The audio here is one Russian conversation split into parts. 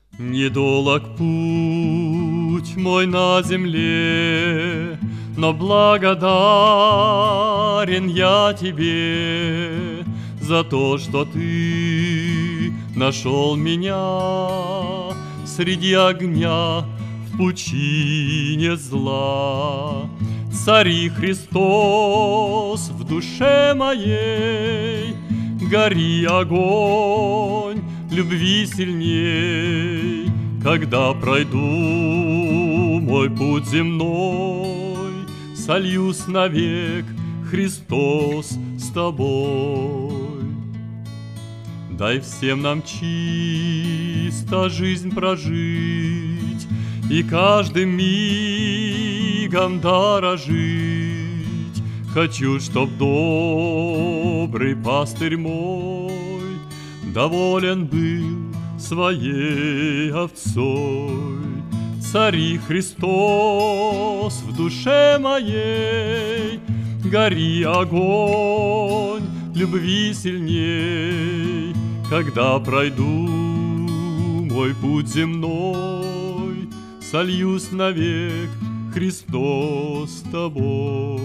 Недолог путь мой на земле, но благодарен я тебе за то, что ты нашел меня среди огня в пучине зла. Цари Христос в душе моей, гори огонь любви сильней, когда пройду мой путь земной, сольюсь навек, Христос, с тобой. Дай всем нам чисто жизнь прожить и каждым мигом дорожить. Хочу, чтоб добрый пастырь мой доволен был своей овцой. Цари Христос в душе моей, гори огонь любви сильней, когда пройду мой путь земной, сольюсь навек, Христос, с тобой.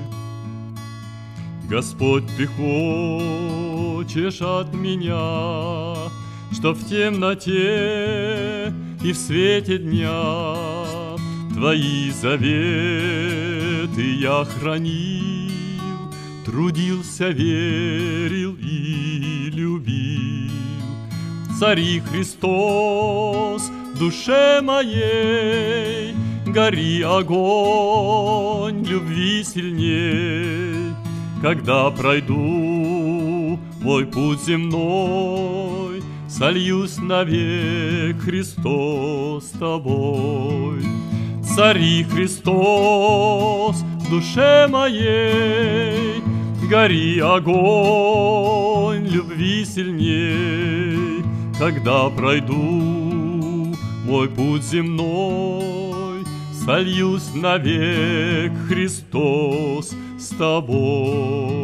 Господь, ты хочешь от меня, что в темноте и в свете дня Твои заветы я хранил, трудился, верил и любил. Цари Христос в душе моей, гори огонь любви сильней, когда пройду мой путь земной, сольюсь навек, Христос, с тобой. Цари Христос в душе моей, гори огонь любви сильней, когда пройду мой путь земной, сольюсь навек, Христос, с тобой.